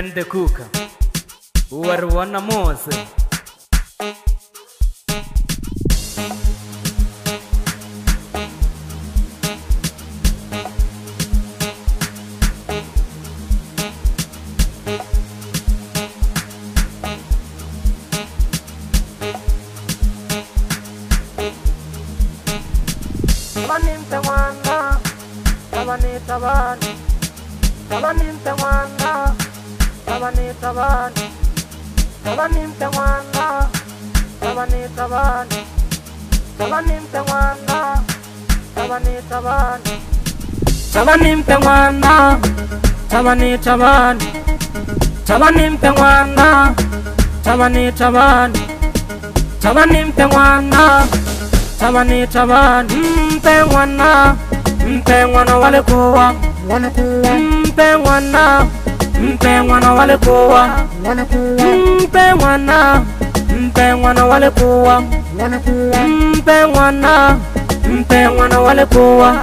Ben the Cooker, Warwana Mose. Tabaninte wanda, tabanita bani, tabaninte wanda, tabanita bani, tabaninte wanda, tabanita bani, tabaninte wanda, tabanita bani, tabaninte wanda, tabanita bani, tabaninte wanda, tabanita bani, tabaninte wanda. Tabanita bani, mpewana wale kuwa, mpewana wale kuwa, mpewana wale kuwa, mpewana wale kuwa.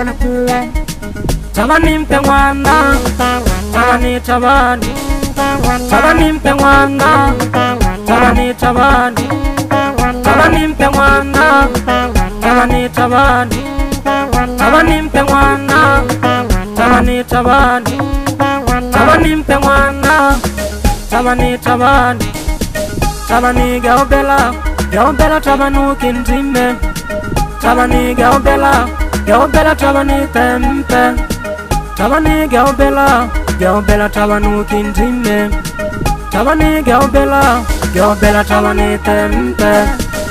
Tabani mpewana, tabanita bani, tabani mpewana, tabanita bani, tabani mpewana, tabanita bani, tabani mpewana, tabanita bani, tabani mpewana, tabanita bani, tabani gaubela, gaubela tabanu kinzime, tabani gaubela, gaubela tabani tempe, tabani gaubela, gaubela tabanu kinzime, tabani gaubela, gaubela tabani tempe.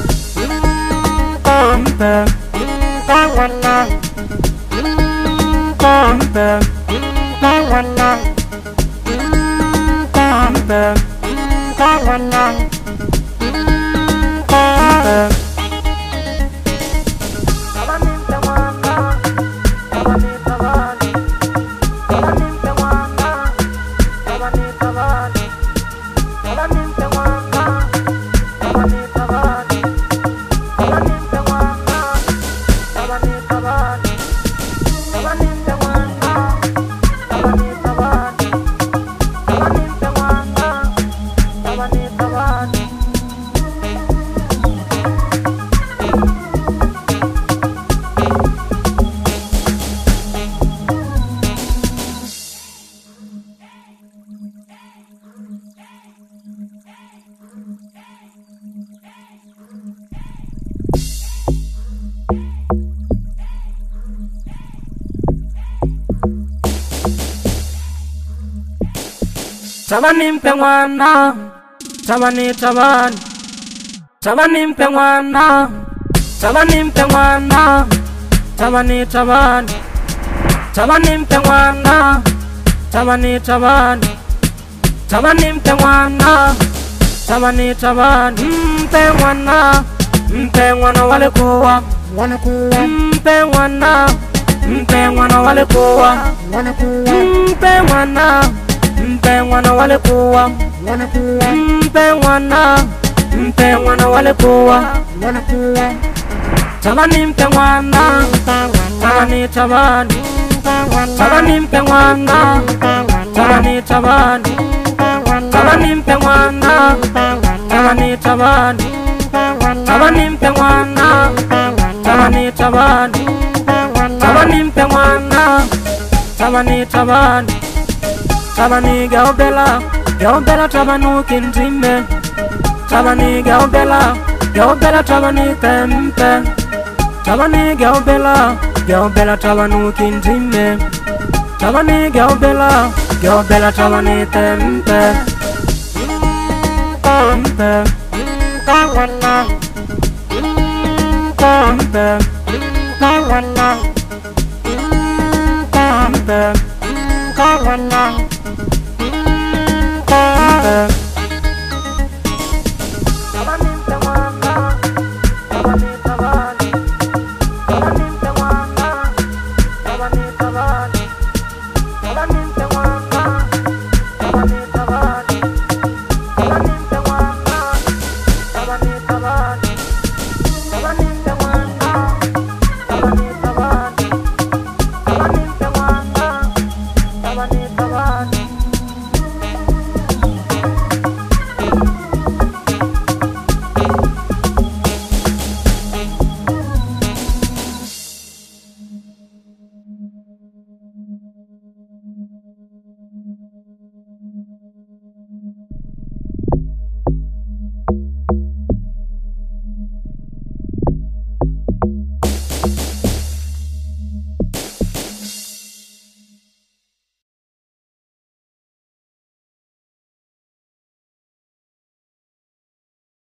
Tempe, tawana, tempe, tawana, tempe, tawana, tempe. Tabaninte wanda, tabanita bani, tabaninte wanda, tabanita bani, tabaninte wanda, tabanita bani, tabaninte wanda, tabanita bani, tabaninte wanda, tabanita bani, tabaninte wanda, tabanita bani. Tabani mpewana, tabanita bani, tabani mpewana, tabani mpewana, tabanita bani, tabani mpewana, tabanita bani, tabani mpewana, tabanita bani, mpewana wale kuwa, mpewana wale kuwa, mpewana wale kuwa, mpewana wale kuwa. Tabani mpewana, tabanita bani, tabani mpewana, tabanita bani, tabani mpewana, tabanita bani, tabani mpewana, tabanita bani, tabani mpewana, tabanita bani. Tabani gaubela, gaubela tabanu kinzime, tabani gaubela, gaubela tabani tempe, tabani gaubela, gaubela tabanu kinzime, tabani gaubela, gaubela tabani tempe. Tempe, tawana, tempe, tawana, tempe, tawana. Tabaninte wanda, tabanita bani, tabaninte wanda, tabanita bani, tabaninte wanda, tabanita bani, tabaninte wanda, tabanita